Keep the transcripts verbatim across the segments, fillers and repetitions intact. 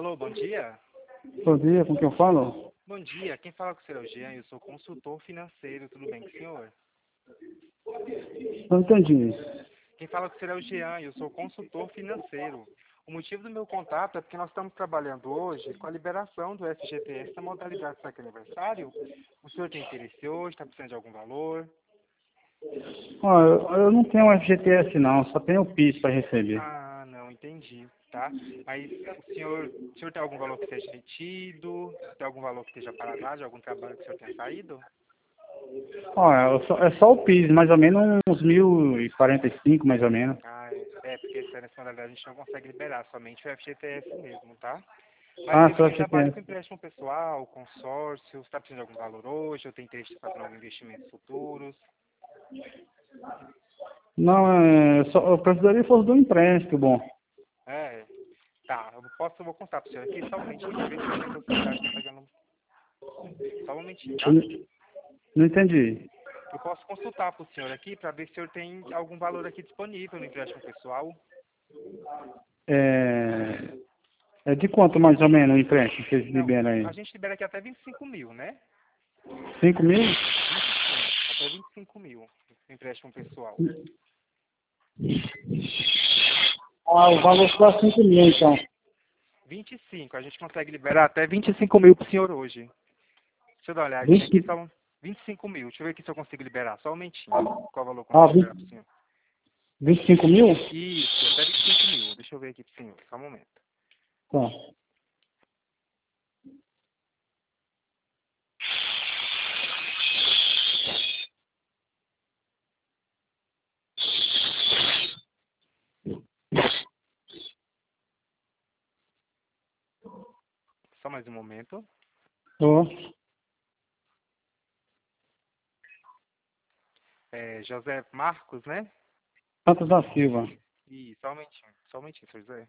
Alô, bom dia. Bom dia, com quem eu falo? Bom dia, quem fala com o senhor é o Jean, eu sou consultor financeiro, tudo bem com o senhor? Não entendi. Quem fala com o senhor é o Jean, eu sou consultor financeiro. O motivo do meu contato é porque nós estamos trabalhando hoje com a liberação do F G T S na modalidade saque aniversário. O senhor tem interesse hoje, está precisando de algum valor? Ó, eu, eu não tenho F G T S não, só tenho o PIS para receber. Ah, não, entendi, tá? Mas o senhor, o senhor tem algum valor que seja retido? Tem algum valor que esteja parado, de algum trabalho que o senhor tenha saído? Ó, é só, é só o PIS, mais ou menos uns mil e quarenta e cinco, mais ou menos. Ah, é, é, porque essa nessa modalidade a gente não consegue liberar, somente o F G T S mesmo, tá? Mas Ah, ele só também F G T trabalha S. com empréstimo pessoal, consórcio, está precisando de algum valor hoje, ou tem interesse em fazer algum investimento futuros? Não, é, só, eu precisaria fosse do empréstimo, bom. É, tá, eu posso, eu vou contar pro senhor aqui, só um momentinho, deixa eu ver se tem possibilidade de estar pegando, só um momentinho, Eu tá? não, não entendi. Eu posso consultar pro senhor aqui para ver se o senhor tem algum valor aqui disponível no empréstimo pessoal. É, é de quanto mais ou menos o empréstimo que eles Não, liberam aí? a gente libera aqui até vinte e cinco mil, né? Cinco mil? vinte e cinco, até vinte e cinco mil, no empréstimo pessoal. Ah, o valor só cinco mil então. vinte e cinco, a gente consegue liberar até vinte e cinco mil pro senhor hoje. Deixa eu dar uma olhadinha aqui, vinte, são vinte e cinco mil. Deixa eu ver aqui se eu consigo liberar, só um momentinho. Qual valor eu ah, consigo liberar pro vinte, senhor? vinte e cinco mil? Isso, até vinte e cinco mil. Deixa eu ver aqui pro senhor, só um momento. Tá. Só mais um momento. Tô. É, José Marcos, né? Santos da Silva. Ih, só um momentinho, só um momentinho, senhor José.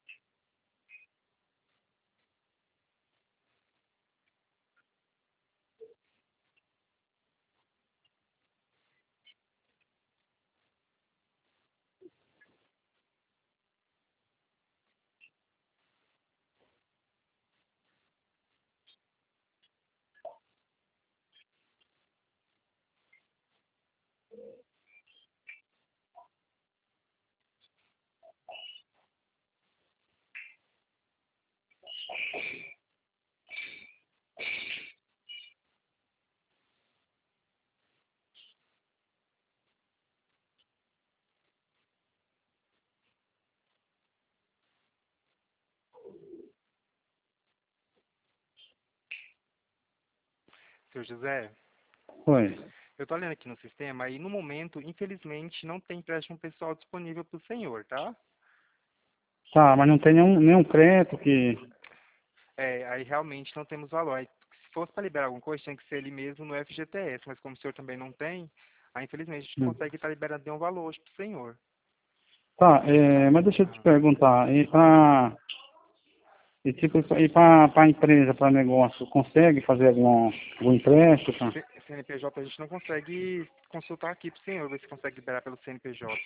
Senhor José, Foi. eu tô olhando aqui no sistema e no momento, infelizmente, não tem empréstimo pessoal disponível pro senhor, tá? Tá, mas não tem nenhum, nenhum crédito que... É, aí realmente não temos valor. Aí, se fosse para liberar alguma coisa, tinha que ser ele mesmo no F G T S, mas como o senhor também não tem, aí infelizmente a gente não Hum. consegue estar liberando nenhum valor hoje pro senhor. Tá, é, mas deixa eu te Ah. perguntar, e pra, e tipo, e pra, pra empresa, pra negócio, consegue fazer algum, algum empréstimo? Tá? C- C N P J a gente não consegue consultar aqui pro senhor, ver se consegue liberar pelo C N P J.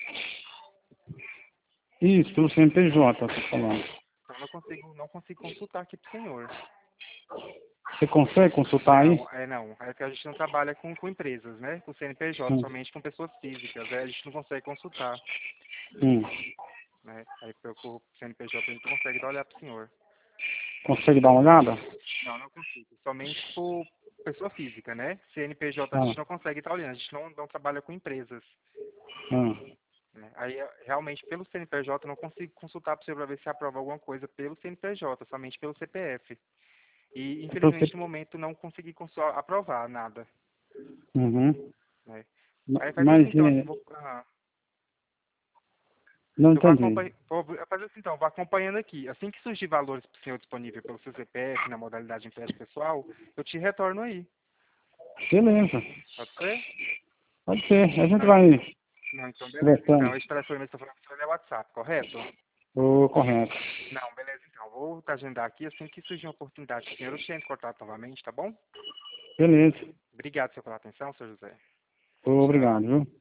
Isso, pelo C N P J, eu tô falando. Então não consigo, não consigo consultar aqui pro senhor. Você consegue consultar aí? Não, é não. É que a gente não trabalha com, com empresas, né? Com C N P J, Hum. somente com pessoas físicas. Aí a gente não consegue consultar, Hum. né? Aí pelo C N P J a gente não consegue dar olhar pro senhor. Consegue dar uma olhada? Não, não consigo. Somente por pessoa física, né? C N P J a Ah, gente não consegue estar olhando, a gente não, não trabalha com empresas. ah. Né? Aí, realmente, pelo C N P J, eu não consigo consultar para você para ver se aprova alguma coisa pelo C N P J, somente pelo C P F. E, Então infelizmente, você... no momento, não consegui consu- aprovar nada. Uhum. Né? Ma- Aí faz assim, Mas, então, assim, é, vou, ah, não eu vou entendi. acompanhar, vou fazer assim, então, vou acompanhando aqui. Assim que surgir valores para o senhor disponível pelo seu C P F, na modalidade de empréstimo pessoal, eu te retorno aí. Beleza. Pode ser? Pode ser. A gente Não, então, vai não, então beleza, então. conversando. Esse telefone que você falou é WhatsApp, correto? Ô, correto. Não, beleza, então. Vou agendar aqui, assim que surgir uma oportunidade com o senhor, eu te entro em contato novamente, tá bom? Beleza. Obrigado, senhor, pela atenção, senhor José. Ô, Tchau. obrigado, viu?